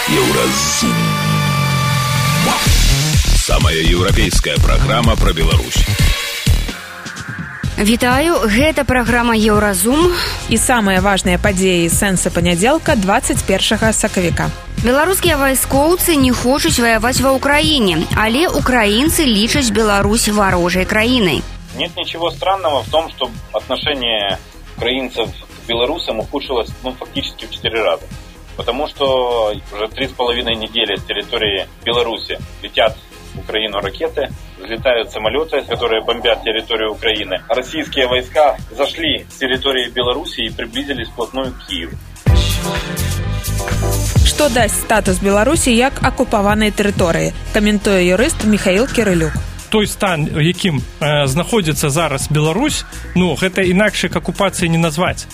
Еўразум. Самая еўрапейская праграма пра Беларусь. Вітаю, гэта праграма Еўразум. І самыя важныя падзеі сэнса панядзелка 21 сакавіка. Беларускія вайскоўцы не хочуць ваяваць ва ўкраіне, але украінцы лічаць Беларусь варожай краінай. Нет ничего странного в том, что отношение украинцев к белорусам ухудшилось фактически в 4 раза. Потому что уже 3,5 недели с территории Беларуси летят в Украину ракеты, взлетают самолеты, которые бомбят территорию Украины. Российские войска зашли с территории Беларуси и приблизились вплотную к Киеву. Што дасць статус Беларусі як акупаванай тэрыторыі, каментуе юрыст Михаил Кирылюк. Той стан, якім знаходзіцца зараз Беларусь, гэта інакш як акупацыяй не назваць.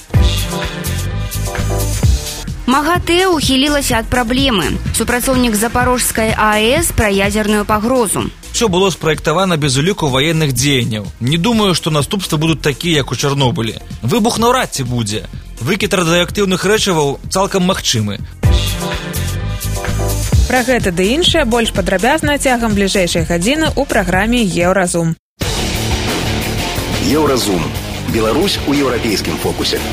МАГАТЭ ухілілася ад праблемы. Супрацоўнік Запорожскай АЭС пра ядзерную пагрозу. Все было спраектавана без уліку ваенных дзеянняў. Не думаю, што наступствы будуць такія, як у Чарнобылі. Выбух наўрад ці будзе. Выкід радыеактыўных рэчываў цалкам магчымы. Пра гэта ды іншае больш падрабязна цягам бліжэйшай гадзіны ў праграме Еўразум. Еўразум. Беларусь у еўрапейскім фокусе.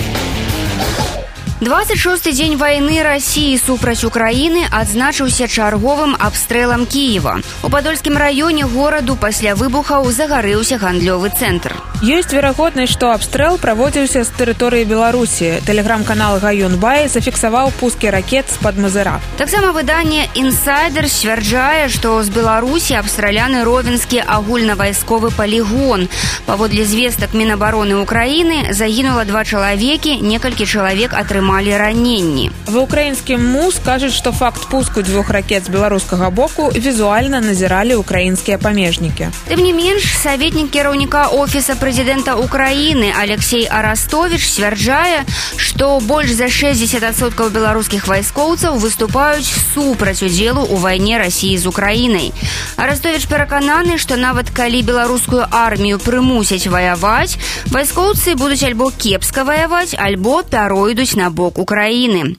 26-й дзень вайны Расіі супраць Украіны адзначыўся чарговым абстрэлам Кіева. У Падольскім раёне гораду пасля выбухаў загарэўся гандлёвы цэнтр. Ёсць верагоднасць, што абстрэл праводзіўся з тэрыторыі Беларусі. Тэлеграм-канал Гаюнбай зафіксаваў пускі ракет з-пад Мазыра. Таксама выданне «Інсайдер» сцвярджае, што з Беларусі абстраляны Ровенскі агульнавайсковы палігон. Паводле звестак Мінабароны Украіны загінула 2 чалавекі, некалькі чалавек атрымалі раненні. Ва ўкраінскім МУЗ кажуць, што факт пуску 2 ракет з беларускага боку візуальна назіралі ўкраінскія памежнікі. Тым не менш, саветнік кіраўніка офіса прэзідэнта Украіны Алексей Арастович сцвярджае, што больш за 60% беларускіх вайскоўцаў выступаюць супраць удзелу ў вайне Расіі з Украінай. Арастович перакананы, што нават калі беларускую армію прымусяць ваяваць, вайскоўцы будуць альбо кепска ваяваць, альбо пяройдуць на бок України.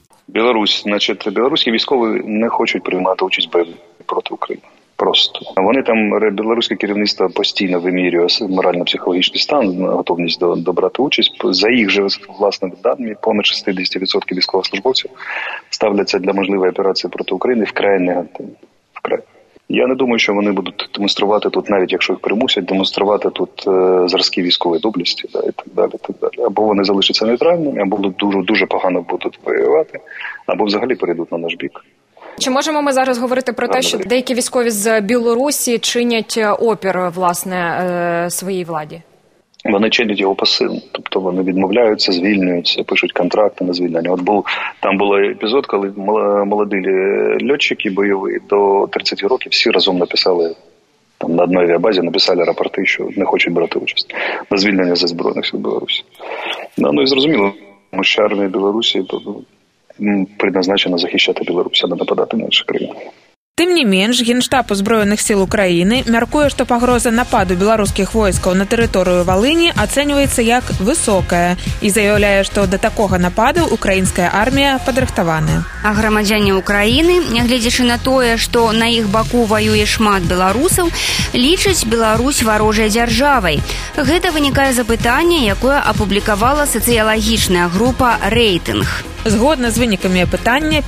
Білоруські військові не хочуть приймати участь в бойові проти України. Просто. Вони там, білоруське керівництво постійно вимірює морально-психологічний стан, готовність до брати участь. За їх же власними даними, понад 60% військовослужбовців ставляться для можливої операції проти України вкрай негативно. Вкрай. Я не думаю, що вони будуть демонструвати тут, навіть якщо їх примусять, демонструвати тут зразки військової доблесті, і так далі, і так далі. Або вони залишаться нейтральними, або дуже погано будуть воювати, або взагалі перейдуть на наш бік. Чи можемо ми зараз говорити про те, що деякі військові з Білорусі чинять опір, власне, своїй владі? Вони чинять його пасивно, тобто вони відмовляються, звільнюються, пишуть контракти на звільнення. Там був епізод, коли молоді льотчики бойові до 30 років всі разом написали, там на одній авіабазі написали рапорти, що не хочуть брати участь на звільнення зі Збройних сил Білорусі. Ну і зрозуміло, тому що армія Білорусі предназначена захищати Білорусь, а не нападати на інші країни. Тым не менш, Генштаб Узброеных сіл Украіны мяркуе, што пагроза нападу беларускіх войскаў на тэрыторыю Валыні ацэньваецца як высокая і заяўляе, што да такога нападу украінская армія падрыхтаваная. А грамадзяне Украіны, нягледзячы на тое, што на іх баку ваюе шмат беларусаў, лічаць Беларусь варожай дзяржавай. Гэта вынікае з апытання, якое апублікавала сацыялагічная група «Рэйтынг». Згодна з вынікамі апытання,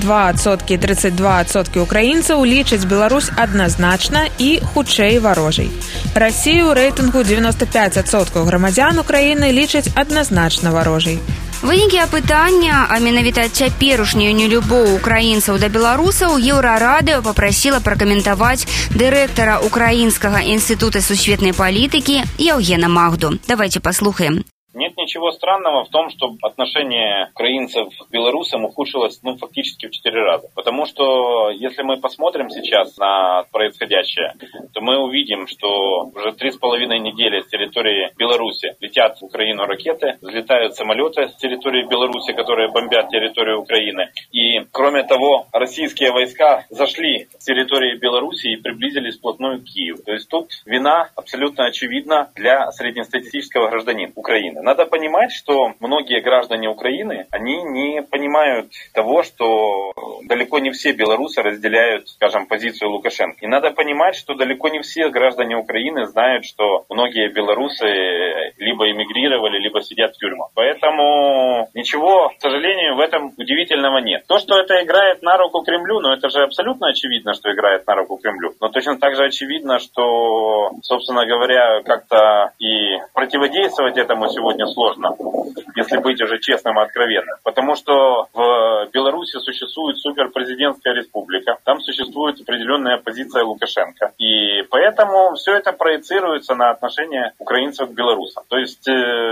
52% і 32% украінцаў лічаць Беларусь адназначна і хутчэй варожай. Расію ў рэйтынгу 95% грамадзян Украіны лічаць адназначна варожай. Вынікі апытання, а менавіта цяперашнюю нелюбоў украінцаў да беларусаў, Еўрарадыё папрасіла пракаментаваць дырэктара Украінскага інстытута сусветнай палітыкі Яўгена Магду. Давайте паслухаем. Нет ничего странного в том, что отношение украинцев к белорусам ухудшилось фактически в 4 раза. Потому что если мы посмотрим сейчас на происходящее, то мы увидим, что уже 3,5 недели с территории Беларуси летят в Украину ракеты, взлетают самолеты с территории Беларуси, которые бомбят территорию Украины. И кроме того, российские войска зашли с территории Беларуси и приблизились вплотную к Киеву. То есть тут вина абсолютно очевидна для среднестатистического гражданина Украины. Надо понимать, что многие граждане Украины, они не понимают того, что далеко не все белорусы разделяют, скажем, позицию Лукашенко. И надо понимать, что далеко не все граждане Украины знают, что многие белорусы либо эмигрировали, либо сидят в тюрьмах. Поэтому ничего, к сожалению, в этом удивительного нет. То, что это играет на руку Кремлю, ну это же абсолютно очевидно, что играет на руку Кремлю. Но точно так же очевидно, что, собственно говоря, как-то и противодействовать этому сегодня сложно, если быть уже честным и откровенным. Потому что в Беларуси существует суперпрезидентская республика, там существует определенная позиция Лукашенко. И поэтому все это проецируется на отношения украинцев к белорусам. То есть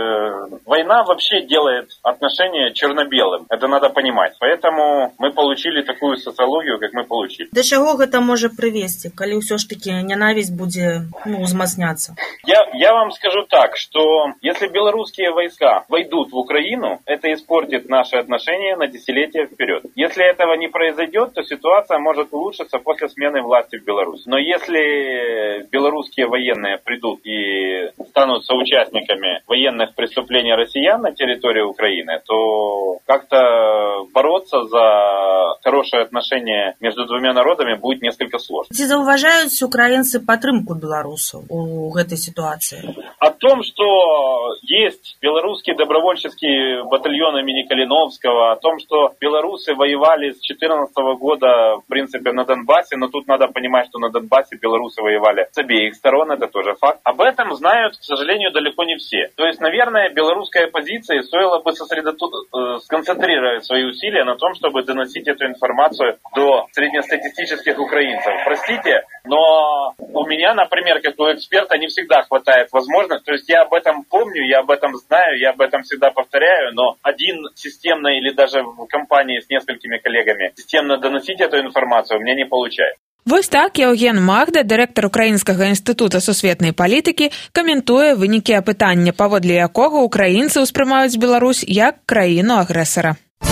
война вообще делает отношения черно-белым. Это надо понимать. Поэтому мы получили такую социологию, как мы получили. До чаго гэта можа прывесці, калі ўсё ж таки ненависть будзе узмацняться? Я вам скажу так, что если белорусские войска войдут в Украину, это испортит наши отношения на десятилетия вперед. Если этого не произойдет, то ситуация может улучшиться после смены власти в Беларуси. Но если белорусские военные придут и станут соучастниками военных преступлений россиян на территории Украины, то как-то бороться за хорошее отношение между двумя народами будет несколько сложно. Ці заўважаюць украінцы падтрымку беларусаў у гэтай ситуации? О том, что есть белорусский добровольческий батальон имени Калиновского, о том, что белорусы воевали с 2014 года, в принципе, на Донбассе, но тут надо понимать, что на Донбассе белорусы воевали с обеих сторон, это тоже факт. Об этом знают, к сожалению, далеко не все. То есть, наверное, белорусской оппозиции стоило бы сконцентрировать свои усилия на том, чтобы доносить эту информацию до среднестатистических украинцев. Простите, но у меня, например, как у эксперта, не всегда хватает возможности. То есть я об этом помню, я об этом знаю, я об этом всегда повторяю, но один системно или даже в компании с несколькими коллегами системно доносить эту информацию мне не получается. Вось так Євген Магда, дырэктар Украінскага інстытута сусветнай палітыкі, каментуе вынікі апытання, паводле якога украінцы ўспрымаюць Беларусь як краіну-агрэсара.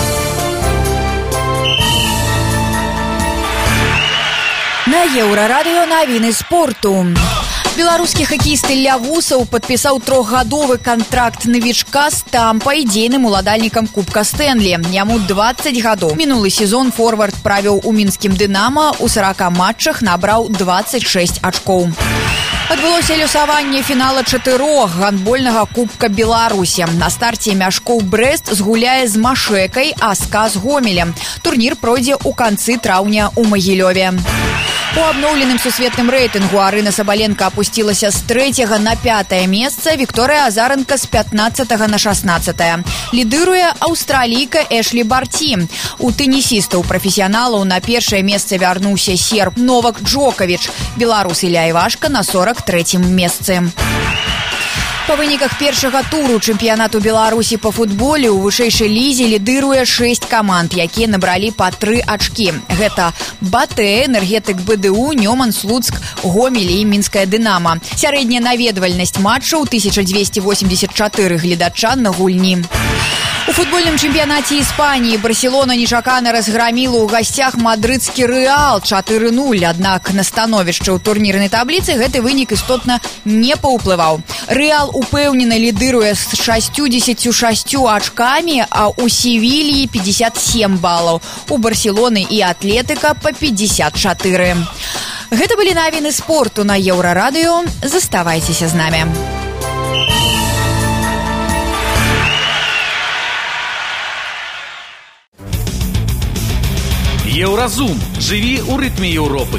На Еўрарадыё навіны спорту. Беларускі хакеіст Ілля Вусаў падпісаў 3-гадовы кантракт навічка з Тампай, дзейным уладальнікам Кубка Стэнлі. Яму 20 гадоў. Мінулы сезон форвард правіў у мінскім «Дынама», у 40 матчах набраў 26 ачкоў. Адбылося лёсаванне фінала 4 гандбольнага Кубка Беларусі. На старце мяшкоў Брэст згуляе з Машэкай, а СКА з Гомелем. Турнір пройдзе ў канцы траўня ў Магілёве. У абноўленым сусветным рэйтынгу Арына Сабаленка апусцілася з 3 на 5 месца, Вікторыя Азаранка з 15 на 16. Лідыруе аўстралійка Эшлі Барці. У тэнісістаў-прафесіяналаў на першае месца вярнуўся серб Новак Джокавіч. Беларус Ілля Івашка на 43-м месцы. Па выніках першага туру чэмпіянату Беларусі па футболе ў вышэйшай лізе лідыруе 6 каманд, якія набралі па 3 ачкі. Гэта БАТЭ, Энергетык БДУ, Нёман, Слуцк, Гомель і Мінская «Дынама». Сярэдняя наведвальнасць матчаў 1284 гледача на гульні. У футбольным чэмпіянаце Іспаніі Барселона нечакана разграміла ў гасцях мадрыдскі «Рэал» 4-0, аднак на становішча ў турнірнай табліцы гэты вынік істотна не паўплываў. «Рэал» упэўнена лідыруе з 66 ачкамі, а ў Севільі 57 балаў. У Барселоны і Атлетыка па 54. Гэта былі навіны спорту на Еўрарадыё. Заставайцеся з намі. Еўразум. Жыві ў рытме Еўропы.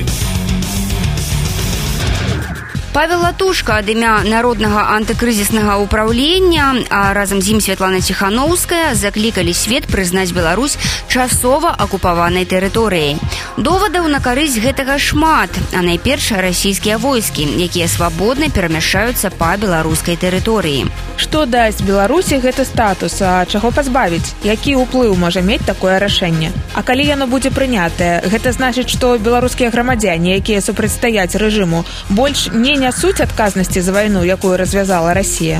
Павел Латушка ад імя Народнага антыкрызіснага ўпраўлення, а разам з ім Святлана Ціханаўская заклікалі свет прызнаць Беларусь часова акупаванай тэрыторыяй. Довадаў на карысць гэтага шмат, а найперш расійскія войскі, якія свабодна перамяшчаюцца па беларускай тэрыторыі. Што дасць Беларусі гэты статус, а чаго пазбавіць? Які ўплыў можа мець такое рашэнне? А калі яно будзе прынятае, гэта значыць, што беларускія грамадзяне, якія супрацьстаяць рэжыму, больш не нясуць адказнасці за вайну, якую развязала Расія?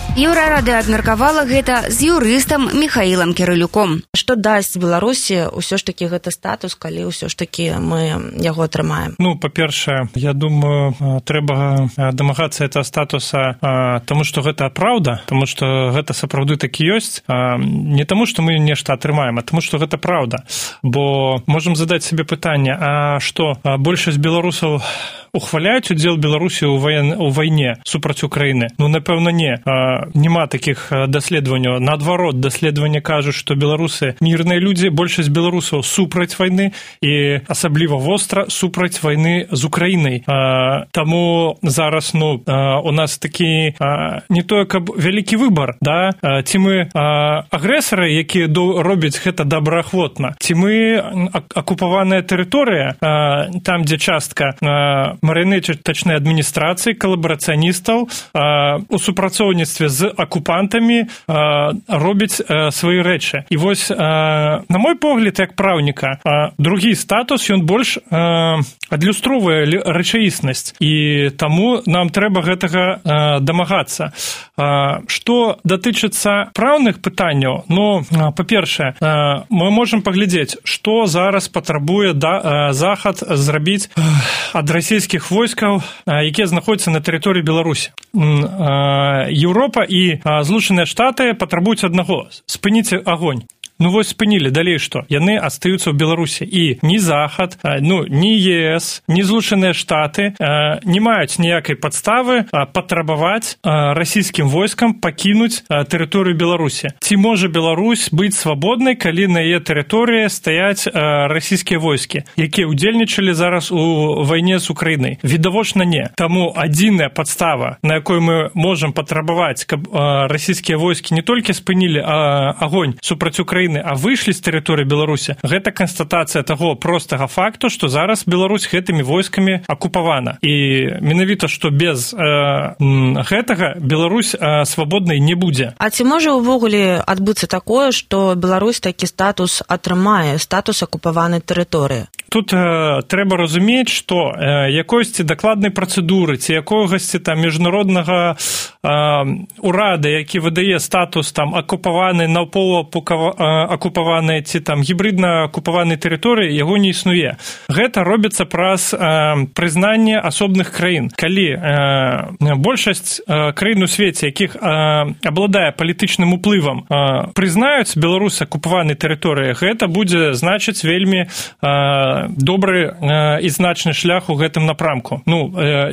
Еўрарада абмеркавала гэта з юрыстам Михаилом Кирылюком. Што дасць Беларусі ўсё ж такі гэты статус, калі ўсё ж такі мы яго атрымаем? Ну, па-першае, я думаю, трэба дамагацца этого статуса, таму што гэта праўда, таму што гэта сапраўды такі ёсць, не таму што мы нешта атрымаем, а таму што гэта праўда. Бо можам задаць сабе пытанне, а што большасць беларусаў ухваляюць удзел Беларусі ў вайне супраць Украіны? Ну, напэўна, не. Нема такіх даследаванняў. Наадварот, даследаванні кажуць, што беларусы мірныя людзі, большасць беларусаў супраць вайны і асабліва востра супраць вайны з Украінай. Таму зараз, ну, у нас такі не тое, каб вялікі выбар, да? Ці мы агрэсары, якія робяць гэта добраахвотна, ці мы акупаваная тэрыторыя, там, дзе частка марыянетачнай адміністрацыі, калабарацыяністаў у супрацоўніцтве з акупантамі робяць свае рэчы. І вось, на мой погляд, як праўніка, другі статус, ён больш адлюстроўвае рэчаіснасць. І таму нам трэба гэтага дамагацца. Што датычыцца праўных пытанняў, ну, па-першае, мы можам паглядзець, што зараз патрабуе Захад зрабіць ад расійскіх войскаў, якія знаходзяцца на тэрыторыі Беларусі. Еўропа і Злучаныя Штаты патрабуюць аднаго – спыніць агонь. Ну вось спынілі, далей што? Яны астаюцца ў Беларусі. І ні Захад, ні ЕС, ні Злучаныя Штаты не маюць ніякай падставы патрабаваць расійскім войскам пакінуць тэрыторыю Беларусі. Ці можа Беларусь быць свабоднай, калі на яе тэрыторыі стаяць расійскія войскі, якія ўдзельнічалі зараз у вайне з Украінай? Відавочна не. Таму адзіная падстава, на якой мы можам патрабаваць, каб расійскія войскі не толькі спынілі агонь супраць Украіны, а выйшлі з тэрыторыі Беларусі, гэта канстатацыя таго простага факту, што зараз Беларусь гэтымі войскамі акупавана. І менавіта, што без гэтага Беларусь свабоднай не будзе. А ці можа ўвогуле адбыцца такое, што Беларусь такі статус атрымае, статус акупаванай тэрыторыі? Тут трэба разумець, што якосці дакладнай працэдуры ці якогасці там міжнароднага урада, які выдае статус там акупаванай, напаўакупаванай ці там гібридна акупаванай тэрыторыі, яго не існуе. Гэта робіцца праз прызнанне асобных краін. Калі большасць краін у свеце, якіх абладае палітычным уплывам, прызнаюць Беларусь акупаванай тэрыторыі, гэта будзе значыць вельмі добры і значны шлях у гэтым напрамку. Ну,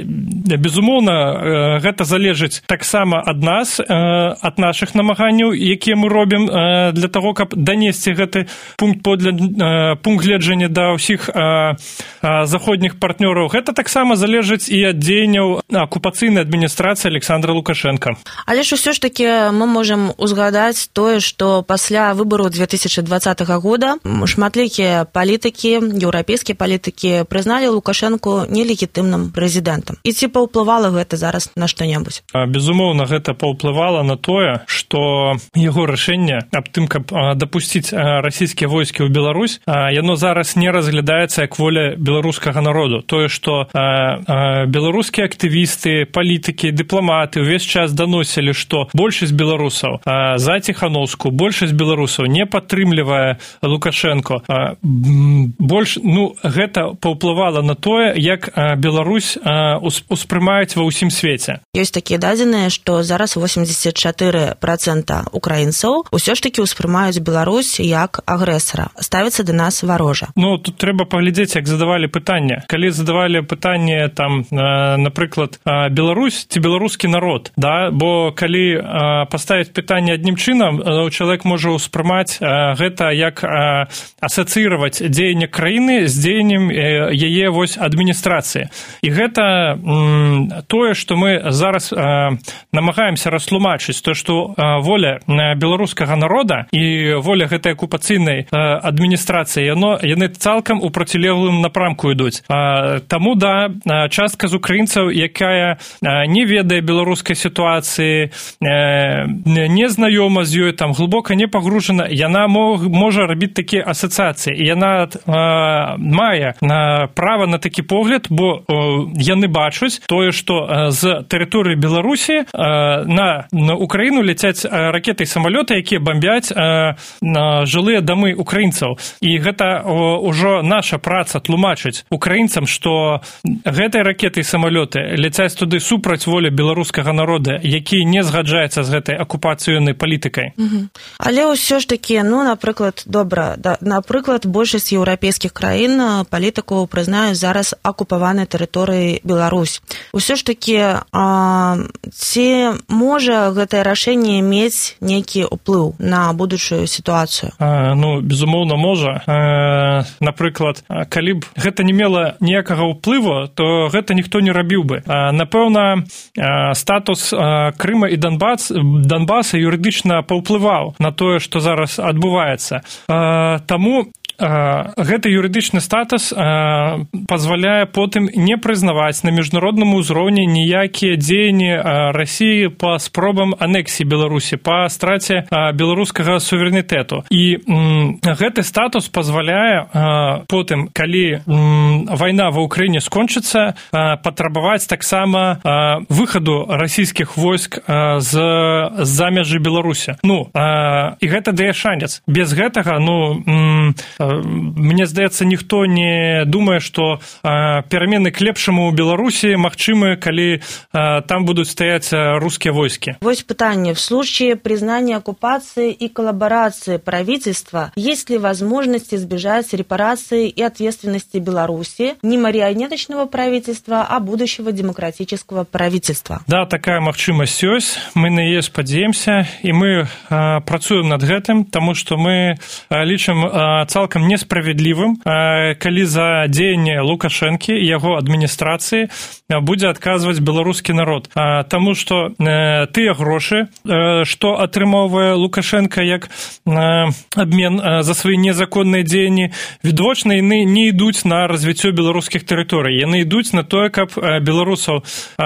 безумоўна, гэта залежыць таксама ад нас, ад нашых намаганняў, якія мы робім для таго, каб данесці гэты пункт гледжання да ўсіх заходніх партнёраў. Гэта таксама залежыць і ад дзеянняў акупацыйнай адміністрацыі Александра Лукашенка. Але ж усё ж такі мы можам узгадаць тое, што пасля выбару 2020 года шматлікія палітыкі, еўрапейскія палітыкі прызналі Лукашенку нелегітымным прэзідэнтам. І ці паўплывала гэта зараз на што-небудзь? Безумоўна, гэта паўплывала на тое, што яго рашэнне аб тым, каб дапусціць расійскія войскі ў Беларусь, яно зараз не разглядаецца як воля беларускага народу. Тое, што беларускія актывісты, палітыкі, дыпламаты ўвесь час даносілі, што большасць беларусаў за Ціхановскую, большасць беларусаў не падтрымлівае Лукашенко. Гэта паўплывала на тое, як Беларусь успрымаюць ва ўсім свеце. Ёсць такія дадзеныя, што зараз 84% украінцаў усё ж такі ўспрымаюць Беларусь як агрэсара, ставяцца да нас варожа. Ну, тут трэба паглядзець, як задавалі пытанне. Калі задавалі пытанне, там, напрыклад, Беларусь ці беларускі народ, да? Бо калі паставіць пытанне адным чынам, чалавек можа ўспрымаць гэта як асацыіраваць дзеянне краіны з дзеяннем яе вось адміністрацыі. І гэта тое, што мы зараз намагаемся растлумачыць, то, што воля беларускага народа і воля гэтай акупацыйнай адміністрацыі, яны цалкам у процілеглым напрамку ідуць. Таму, да, частка з украінцаў, якая не ведае беларускай сітуацыі, не знаёма з ёй, там глыбока не пагружана, яна можа рабіць такія асацыяцыі. І яна мае права на такі погляд, бо яны бачаць тое, што з тэрыторыі Беларусі на Украіну ляцяць ракеты і самалёты, якія бамбяць жылыя дамы украінцаў. І гэта ўжо наша праца тлумачыць украінцам, што гэтыя ракеты і самалёты ляцяць туды супраць волі беларускага народа, які не згаджаецца з гэтай акупацыйнай палітыкай. Але ўсё ж такі, напрыклад, напрыклад, большасць еўрапейскіх краін палітыкаў прызнаюць зараз акупаванай тэрыторыі Беларусь. Усё ж такі, ці можа гэтае рашэнне мець нейкі ўплыў на будучую сітуацыю? Безумоўна, можа. Напрыклад, калі б гэта не мела ніякага ўплыву, то гэта ніхто не рабіў бы. Напэўна, статус Крыма і Донбаса юрыдычна паўплываў на тое, што зараз адбываецца. Таму гэты юрыдычны статус пазваляе потым не прызнаваць на міжнародным узроўні ніякія дзеянні Расіі па спробам анексіі Беларусі, па страце беларускага суверэнітэту. І гэты статус пазваляе потым, калі вайна ва Ўкраіне скончыцца, патрабаваць таксама выхаду расійскіх войск з-за мяжы Беларусі. І гэта дае шанец. Без гэтага, мне здаецца, ніхто не думае, што перамены к лепшаму ў Беларусі магчымы, калі там будуць стаяць рускія войскі. Вось пытанне. В случае признания оккупации и коллаборации правительства, есть ли возможность избежать репарации и ответственности Беларуси не марионеточного правительства, а будущего демократического правительства? Да, такая магчымасць ёсць. Мы на яе спадзеемся, і мы працуем над гэтым, таму што мы лічым цалкам несправедлівым, калі за дзеянне Лукашэнкі і яго адміністрацыі будзе адказваць беларускі народ. Таму што тыя грошы, што атрымоўвае Лукашэнка як абмен за свае незаконныя дзеянні, відавочна яны не ідуць на развіццё беларускіх тэрыторый. Яны ідуць на тое, каб беларусаў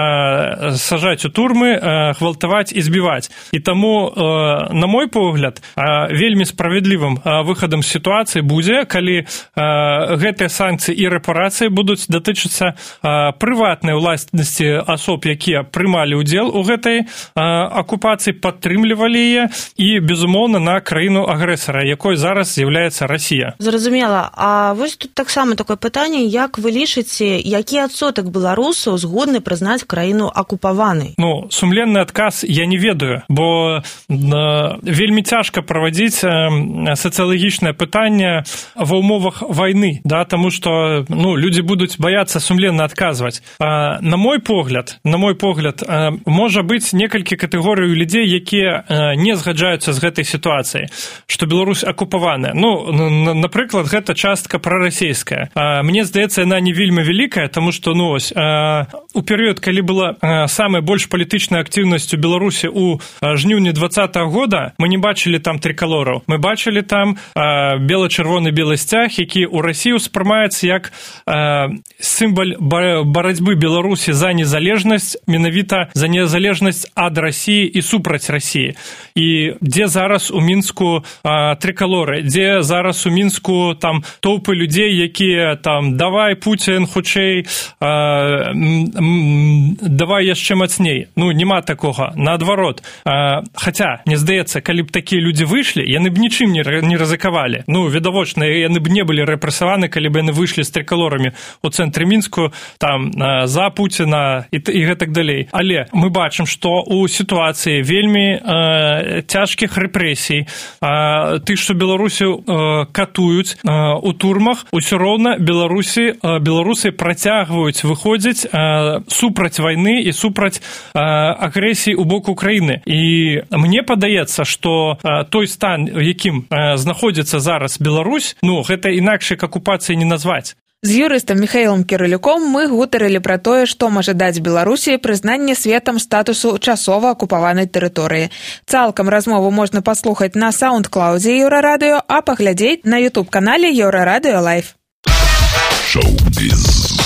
сажаць у турмы, гвалтаваць і збіваць. І таму, на мой погляд, вельмі справядлівым выхадам з сітуацыі будзе, калі гэтыя санкцыі і рэпарацыі будуць датычыцца прыватнай уласнасці асоб, якія прымалі ўдзел у гэтай акупацыі, падтрымлівалі яе і, безумоўна, на краіну агрэсара, якой зараз з'яўляецца Расія. Зразумела. А вось тут таксама такое пытанне, як вы лічыце, які адсотак беларусаў згодны прызнаць краіну акупаванай? Сумленны адказ я не ведаю, бо вельмі цяжка правадзіць сацыялагічнае пытанне ва ўмовах вайны, да, таму што людзі будуць баяцца сумленна адказваць. На мой погляд, можа быць некалькі катэгорый людзей, якія не згаджаюцца з гэтай сітуацыяй, што Беларусь акупаваная. Напрыклад, гэта частка прарасійская. Мне здаецца, яна не вельмі вялікая, таму што у перыяд, калі была самая больш палітычная актыўнасць у Беларусі ў жніўні 2020 года, мы не бачылі там трыкалораў. Мы бачылі там бела-чырвоны белы сцяг, які ў Расію ўспрымаецца як сімвал барацьбы Беларусі за незалежнасць, менавіта за незалежнасць ад Расіі і супраць Расіі. І дзе зараз у Мінску трыкалоры, дзе зараз у Мінску там тоўпы людзей, якія там давай Пуцін хутчэй, давай яшчэ мацней. Няма такога, наадварот. Хаця, мне здаецца, калі б такія людзі выйшлі, яны б нічым не рызыкавалі. Відавочна, яны б не былі рэпрэсаваны, калі б яны выйшлі з трыкалорамі ў цэнтры Мінску, там, за Пуціна і гэтак далей. Але мы бачым, што ў сітуацыі вельмі цяжкіх рэпрэсій, ты, што Беларусю катуюць у турмах, усё роўна беларусы працягваюць выходзіць супраць вайны і супраць агрэсіі ў бок Украіны. І мне падаецца, што той стан, у якім знаходзіцца зараз Беларусь, гэта інакш як акупацыяй не назваць. З юрыстам Михаілам Кірылюком мы гутарылі пра тое, што можа даць Беларусі прызнанне светам статусу часова акупаванай тэрыторыі. Цалкам размову можна паслухаць на саундклаудзе Еўрарадыё, а паглядзець на ютуб-канале Еўрарадыё Лайв. Шоу-біз.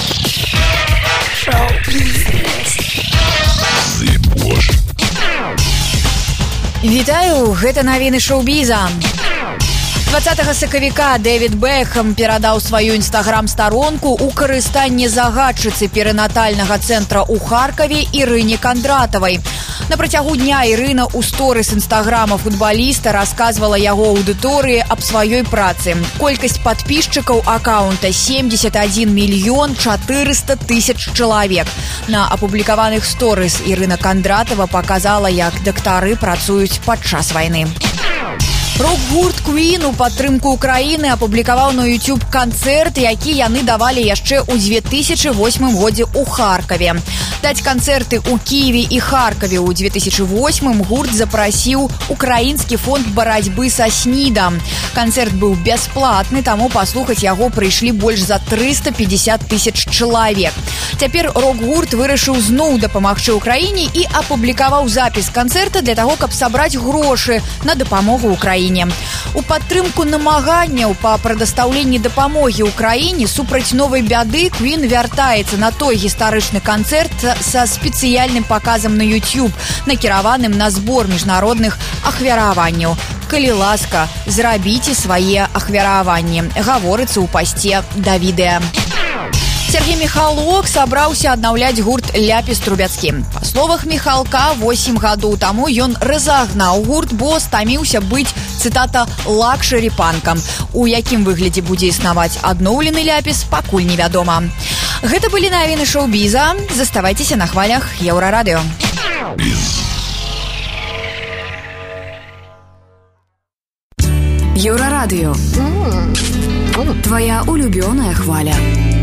Вітаю, гэта навіны шоу-біза. 20 сакавіка Дэвід Бэкхэм перадаў сваю інстаграм-старонку ў карыстанне загадчыцы перынатальнага цэнтра ў Харкаве Ірыне Кандратавай. На працягу дня Ірына ў сторыс інстаграма футбаліста расказвала яго аўдыторыі аб сваёй працы. Колькасць падпісчыкаў акаунта 71 мільён 400 тысяч чалавек. На апублікаваных сторыс Ірына Кандратава паказала, як дактары працуюць падчас вайны. Рок-гурт Queen у падтрымку Украіны апублікаваў на YouTube канцэрт, які яны давалі яшчэ ў 2008 годзе ў Харкаве. Даць канцэрты ў Кіеве і Харкаве ў 2008 гурт запрасіў Украінскі фонд барацьбы са СНІДам. Канцэрт быў бясплатны, таму паслухаць яго прыйшлі больш за 350 тысяч чалавек. Цяпер рок-гурт вырашыў зноў дапамагчы Украіне і апублікаваў запіс канцэрта для таго, каб сабраць грошы на дапамогу Украіне. У падтрымку намаганняў па прадастаўленні дапамогі ўкраіне супраць новай бяды Queen вяртаецца на той гістарычны канцэрт са спецыяльным паказам на YouTube, накіраваным на збор міжнародных ахвяраванняў. Калі ласка, зрабіце свае ахвяраванні, гаворыцца ў пасце да відэа. Сергей Михалок сабраўся аднаўляць гурт Ляпіс Трубецкі. Па словах Михалка, 8 гадоў таму ён разагнаў гурт, бо стаміўся быць, цытата, лакшэрі-панкам. У якім выглядзе будзе існаваць адноўлены Ляпіс, пакуль невядома. Гэта былі навіны шоу-біза. Заставайцеся на хвалях Еўрарадыё. Еўрарадыё. Твоя улюбёная хваля.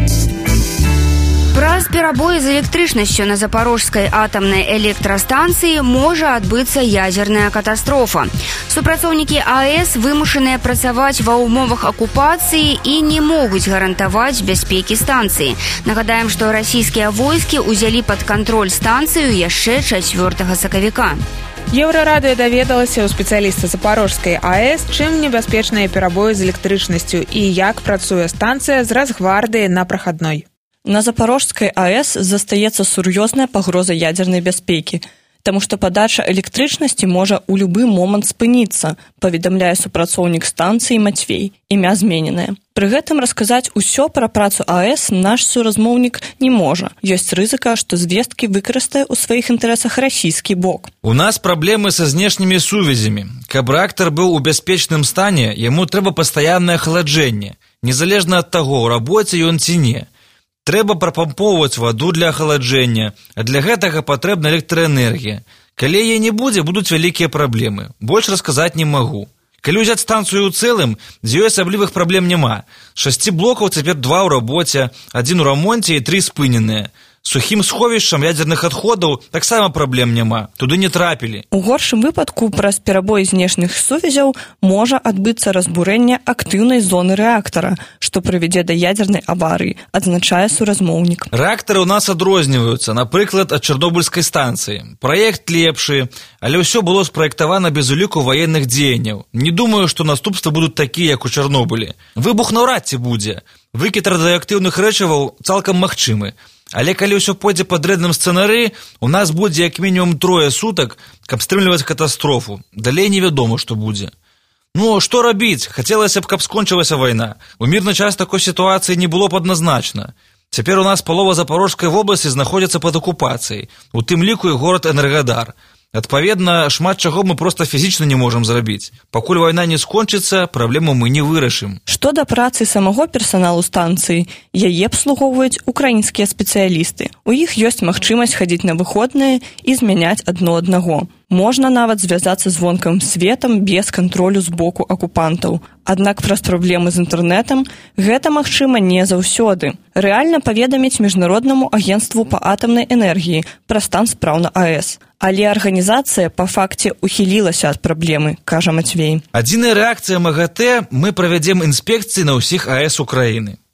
Праз перабой з электрычнасцю на Запорожскай атамнай электрастанцыі можа адбыцца ядзерная катастрофа. Супрацоўнікі АЭС вымушаныя працаваць ва ўмовах акупацыі і не могуць гарантаваць бяспекі станцыі. Нагадаем, што расійскія войскі ўзялі пад кантроль станцыю яшчэ 4 сакавіка. Еўрарадыё даведалася ў спецыяліста Запорожскай АЭС, чым небяспечныя перабоі з электрычнасцю і як працуе станцыя з Расгвардыі на прахадной. На Запорожскай АЭС застаецца сур'ёзная пагроза ядзернай бяспекі, таму што падача электрычнасці можа ў любы момант спыніцца, паведамляе супрацоўнік станцыі Мацвей, імя змененае. Пры гэтым расказаць усё пра працу АЭС наш суразмоўнік не можа. Ёсць рызыка, што звесткі выкарыстае ў сваіх інтарэсах расійскі бок. У нас праблемы са знешнімі сувязямі. Каб рэактар быў у бяспечным стане, яму трэба пастаяннае ахаладжэнне, незалежна ад таго, у рабоце ён ці не. Трэба прапампоўваць ваду для ахаладжэння, а для гэтага патрэбна электраэнергія. Калі яе не будзе, будуць вялікія праблемы. Больш расказаць не магу. Калі ўзяць станцыю ў цэлым, з ёй асаблівых праблем няма. 6 блокаў цяпер 2 ў рабоце, 1 у рамонце і 3 спыненыя. Сухім сховішчам ядзерных адходаў таксама праблем няма, туды не трапілі. У горшым выпадку праз перабой знешніх сувязяў можа адбыцца разбурэнне актыўнай зоны рэактара, што прывядзе да ядзернай аварыі, адзначае суразмоўнік. Рэактары ў нас адрозніваюцца, напрыклад, ад Чарнобыльскай станцыі. Праект лепшы, але ўсё было спраектавана без уліку ваенных дзеянняў. Не думаю, што наступствы будуць такія, як у Чарнобылі. Выбух наўрад ці будзе. Выкід радыеактыўных рэчываў цалкам магчымы. Але калі ўсё пойдзе па дрэнным сцэнары, у нас будзе як мінімум 3 сутак, каб стрымліваць катастрофу. Далей невядома, што будзе. Ну, што рабіць? Хацелася б, каб скончылася вайна. У мірны час такой сітуацыі не было б адназначна. Цяпер у нас палова Запорожскай вобласці знаходзіцца пад акупацыяй, у тым ліку і горад Энергадар. Адпаведна, шмат чаго мы проста фізічна не можам зрабіць. Пакуль вайна не скончыцца, праблему мы не вырашым. Што да працы самого персаналу станцыі, яе абслугоўваюць украінскія спецыялісты. У іх ёсць магчымасць хадзіць на выходныя і змяняць адно аднаго. Можна нават звязацца з вонкавым светам без кантролю з боку акупантаў. Аднак праз праблемы з інтэрнэтам гэта магчыма не заўсёды. Рэальна паведаміць міжнароднаму агенцтву па атамнай энергіі пра стан спраў на АЭС. Але арганізацыя па факце ухілілася ад праблемы, кажа Мацвей. Адзіная рэакцыя МАГАТЭ – мы правядзем інспекцыі на ўсіх АЭС Украіны.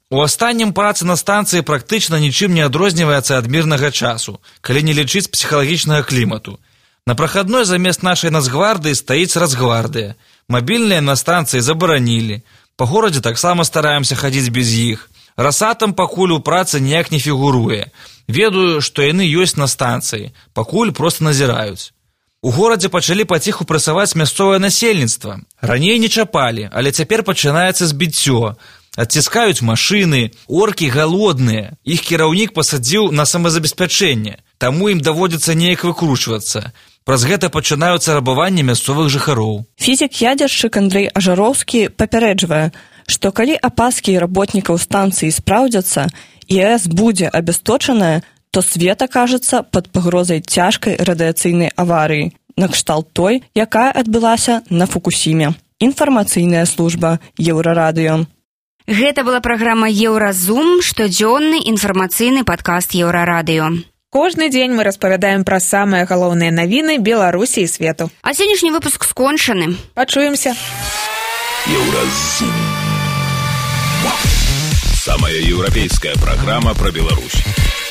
У астатнім праца на станцыі практычна нічым не адрозніваецца ад мірнага часу, калі не лічыць псіхалагічнага клімату. На прахадной замест нашай нацгвардыі стаіць Рацгвардыя. Мабільныя на станцыі забаранілі. Па горадзе таксама стараемся хадзіць без іх. Расатам пакуль у працы ніяк не фігуруе. Ведаю, што яны ёсць на станцыі, пакуль проста назіраюць. У горадзе пачалі паціху прэсаваць мясцовае насельніцтва. Раней не чапалі, але цяпер пачынаецца збіццё. Адціскаюць машыны, оркі галодныя. Іх кіраўнік пасадзіў на самазабеспячэнне, таму ім даводзіцца неяк выкручвацца. Праз гэта пачынаюцца рабаванні мясцовых жыхароў. Фізік-ядзершчык Андрэй Ажароўскі папярэджвае, што калі апаскі работнікаў станцыі спраўдзяцца і АЭС будзе абясточаная, то свет акажацца пад пагрозай цяжкай радыяцыйнай аварыі, накшталт той, якая адбылася на Фукусіме. Інфармацыйная служба Еўрарадыё. Гэта была праграма «Еўразум», штодзённы інфармацыйны падкаст Еўрарадыё. Кожны дзень мы распавядаем пра самыя галоўныя навіны Беларусі і свету. А сённяшні выпуск скончаны. Пачуемся. Еўразум. Самая еўрапейская праграма пра Беларусь.